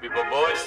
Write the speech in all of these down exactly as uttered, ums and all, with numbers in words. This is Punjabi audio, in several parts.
People boys,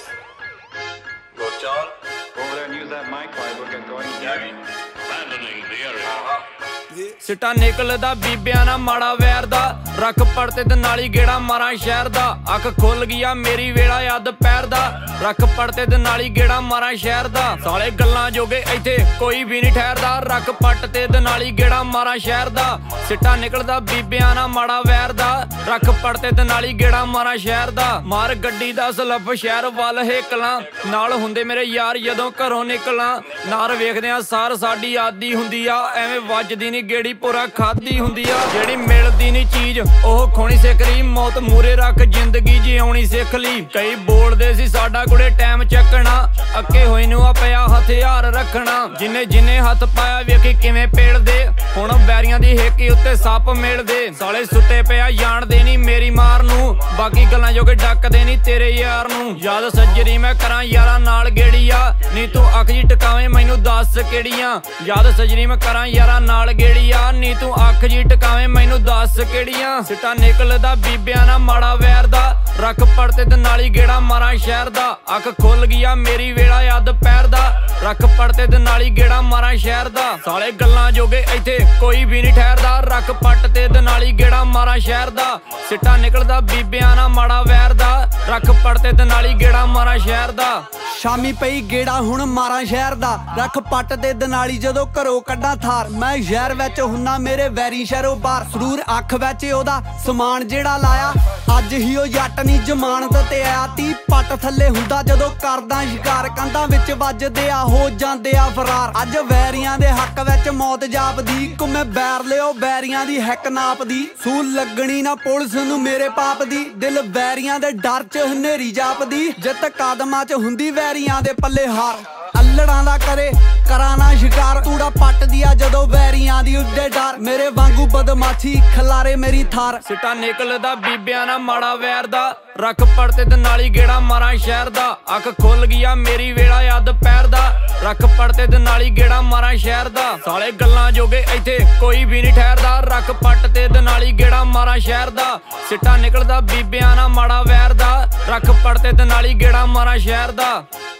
go John. Over there and use that mic while we're going. Gary, abandoning the area. Uh-huh. ਸਿੱਟਾ ਨਿਕਲਦਾ ਬੀਬਿਆਂ ਨਾ ਮਾੜਾ ਵੈਰ ਦਾ ਰੱਖ ਪੜਤੇ ਤੇ ਨਾਲੀ ਗੇੜਾ ਮਾਰਾਂ ਸ਼ਹਿਰ ਦਾ ਅੱਖ ਖੁੱਲ ਗਿਆ ਮੇਰੀ ਵੇਲਾ ਯਾਦ ਪੈਰ ਦਾ ਰੱਖ ਪੜਤੇ ਤੇ ਨਾਲੀ ਗੇੜਾ ਮਾਰਾਂ ਸ਼ਹਿਰ ਦਾ ਸਾਲੇ ਗੱਲਾਂ ਜੋਗੇ ਇੱਥੇ ਕੋਈ ਵੀ ਨਹੀਂ ਠਹਿਰਦਾ ਰੱਖ ਪੱਟ ਤੇ ਤੇ ਨਾਲੀ ਗੇੜਾ ਮਾਰਾਂ ਸ਼ਹਿਰ ਦਾ ਸਿੱਟਾ ਨਿਕਲਦਾ ਬੀਬਿਆਂ ਨਾ ਮਾੜਾ ਵੈਰ ਦਾ ਰੱਖ ਪੜਤੇ ਤੇ ਨਾਲੀ ਗੇੜਾ ਮਾਰਾਂ ਸ਼ਹਿਰ ਦਾ ਮਾਰ ਗੱਡੀ ਦਾ ਸਲਫ ਸ਼ਹਿਰ ਵੱਲ ਹੇਕਲਾਂ ਨਾਲ ਹੁੰਦੇ ਮੇਰੇ ਯਾਰ ਜਦੋਂ ਘਰੋਂ ਨਿਕਲਾਂ ਨਾਰ ਵੇਖਦਿਆਂ ਸਾਰ ਸਾਡੀ ਆਦੀ ਹੁੰਦੀ ਆ ਐਵੇਂ ਵੱਜਦੀ ਨੀ ਗੇੜੀ ਪੂਰਾ ਖਾਦੀ ਹੁੰਦੀ ਆ ਜਿਹੜੀ ਮਿਲਦੀ ਨੀ ਚੀਜ਼ ਉਹ ਖੋਣੀ ਸਿੱਖ ਲਈ ਮੌਤ ਮੂਰੇ ਰੱਖ ਜ਼ਿੰਦਗੀ ਜਿਉਣੀ ਸਿੱਖ ਲਈ ਕਈ ਬੋਲਦੇ ਸੀ ਸਾਡਾ ਕੁੜੇ ਟਾਈਮ ਚੱਕਣਾ ਅੱਕੇ ਹੋਏ ਨੂੰ ਆ ਪਿਆ ਹਥਿਆਰ ਰੱਖਣਾ ਜਿੰਨੇ ਜਿੰਨੇ ਹੱਥ ਪਾਇਆ ਵੇਖੀ ਕਿਵੇਂ ਪੇੜਦੇ ਹੁਣ ਬੈਰੀਆਂ ਦੀ ਹੇਕੀ ਉੱਤੇ ਸੱਪ ਮਿਲਦੇ ਸਾਲੇ ਸੁੱਤੇ ਪਿਆ ਜਾਣਦੇ ਨੀ ਮੇਰੀ ਮਾਰ ਨੂੰ ਬਾਕੀ ਗੱਲਾਂ ਜੋਗੇ ਡੱਕਦੇ ਨੀ ਤੇਰੇ ਯਾਰ ਨੂੰ ਯਾਦ ਸੱਜਰੀ ਮੈਂ ਕਰਾਂ ਯਾਰਾਂ ਨਾਲ ਗੇੜੀ ਆ ਨੀ ਤੂੰ ਅੱਖ ਜੀ ਟਿਕਾਵੇਂ ਮੈਨੂੰ ਦੱਸ ਕਿਹੜੀਆਂ ਯਾਦ ਸੱਜਰੀ ਮੈਂ ਕਰਾਂ ਯਾਰਾਂ ਨਾਲ ਗੇੜੀ ਆ ਨੀ ਤੂੰ ਅੱਖ ਜੀ ਟਿਕਾਵੇਂ ਮੈਨੂੰ ਦੱਸ ਕਿਹੜੀਆਂ ਸਿੱਟਾ ਨਿਕਲਦਾ ਬੀਬਿਆਂ ਨਾ ਮਾੜਾ ਵੈਰ ਦਾ ਰੱਖ ਪੜਤੇ ਤੇ ਨਾਲੀ ਗੇੜਾ ਮਾਰਾਂ ਸ਼ਹਿਰ ਦਾ ਅੱਖ ਖੁੱਲ ਗਿਆ ਮੇਰੀ ਵੇਲਾ ਯਾਦ ਪੈਰ ਦਾ ਰੱਖ ਪੜਤੇ ਤੇ ਨਾਲੀ ਗੇੜਾ ਮਾਰਾਂ ਸ਼ਹਿਰ ਦਾ ਸਾਲੇ ਗੱਲਾਂ ਜੋਗੇ ਇੱਥੇ ਕੋਈ ਵੀ ਨਹੀਂ ਠਹਿਰਦਾ ਰੱਖ ਪੱਟ ਤੇ ਤੇ ਨਾਲੀ ਗੇੜਾ ਮਾਰਾਂ ਸ਼ਹਿਰ ਦਾ ਸਿੱਟਾ ਨਿਕਲਦਾ ਬੀਬਿਆਂ ਨਾ ਮਾੜਾ ਵੈਰ ਦਾ ਰੱਖ ਪੜਤੇ ਤੇ ਨਾਲੀ ਗੇੜਾ ਮਾਰਾਂ ਸ਼ਹਿਰ ਦਾ ਸ਼ਾਮੀ ਪਈ ਗੇੜਾ ਹੁਣ ਮਾਰਾਂ ਸ਼ਹਿਰ ਦਾ ਰੱਖ ਪੱਟ ਤੇ ਦਨਾਲੀ ਜਦੋਂ ਘਰੋਂ ਕੱਢਾਂ ਥਾਰ ਮੈਂ ਸ਼ਹਿਰ ਵਿੱਚ ਹੁੰਨਾ ਮੇਰੇ ਵੈਰੀ ਸ਼ਹਿਰੋਂ ਬਾਹਰ ਸਰੂਰ ਅੱਖ ਵਿੱਚ ਉਹਦਾ ਸਮਾਨ ਜਿਹੜਾ ਲਾਇਆ ਅੱਜ ਹੀ ਉਹ ਜੱਟ ਨੀ ਜ਼ਮਾਨਤ ਤੇ ਆਇਆ ਤੀ ਪੱਟ ਥੱਲੇ ਹੁੰਦਾ ਜਦੋਂ ਕਰਦਾ ਸ਼ਿਕਾਰ ਕੰਧਾਂ ਵਿੱਚ ਵੱਜਦੇ ਆ ਹੋ ਜਾਂਦੇ ਆ ਫਰਾਰ ਅੱਜ ਵੈਰੀਆਂ ਦੇ ਹੱਕ ਵਿੱਚ ਮੌਤ ਜਾਪਦੀ ਘੁੰਮੇ ਬੈਰ ਲਿਓ ਵੈਰੀਆਂ ਦੀ ਹੈਕ ਨਾਪਦੀ ਸੂਲ ਲੱਗਣੀ ਨਾ ਪੁਲਿਸ ਨੂੰ ਮੇਰੇ ਪਾਪ ਦੀ ਦਿਲ ਵੈਰੀਆਂ ਦੇ ਡਰ ਚ ਹਨੇਰੀ ਜਾਪਦੀ ਜਿੱਤ ਕਦਮਾਂ ਚ ਹੁੰਦੀ ਵੈਰੀਆਂ ਦੇ ਪੱਲੇ ਹਾਰ ਅੱਲੜਾਂ ਦਾ ਕਰੇ ਕਰਾਂ ਨਾ ਸ਼ਿਕਾਰ ਤੂੜਾ ਪੱਟਦੀ ਆ ਜਦੋਂ ਵੈਰੀਆਂ ਦੀ ਉੱਡੇ ਡਰ ਮੇਰੇ ਵਾਂਗੂ ਬਦਮਾਸ਼ੀ ਖਲਾਰੇ ਮੇਰੀ ਥਾਰ ਸਿੱਟਾ ਨਿਕਲਦਾ ਬੀਬਿਆਂ ਨਾ ਮਾੜਾ ਵੈਰ ਦਾ ਰੱਖ ਪੜਤੇ ਤੇ ਨਾਲੀ ਗੇੜਾ ਮਾਰਾਂ ਸ਼ਹਿਰ ਦਾ ਅੱਖ ਖੁੱਲ ਗਿਆ ਮੇਰੀ ਵੇਲਾ ਯਾਦ ਪੈਰ ਦਾ ਰੱਖ ਪੜਤੇ ਤੇ ਨਾਲੀ ਗੇੜਾ ਮਾਰਾਂ ਸ਼ਹਿਰ ਦਾ ਸਾਲੇ ਗੱਲਾਂ ਜੋਗੇ ਇੱਥੇ ਕੋਈ ਵੀ ਨਹੀਂ ਠਹਿਰਦਾ ਰੱਖ ਪੱਟ ਤੇ ਤੇ ਨਾਲੀ ਗੇੜਾ ਮਾਰਾਂ ਸ਼ਹਿਰ ਦਾ ਸਿੱਟਾ ਨਿਕਲਦਾ ਬੀਬਿਆਂ ਨਾ ਮਾੜਾ ਵੈਰ ਦਾ ਰੱਖ ਪੜਤੇ ਤੇ ਨਾਲੀ ਗੇੜਾ ਮਾਰਾਂ ਸ਼ਹਿਰ ਦਾ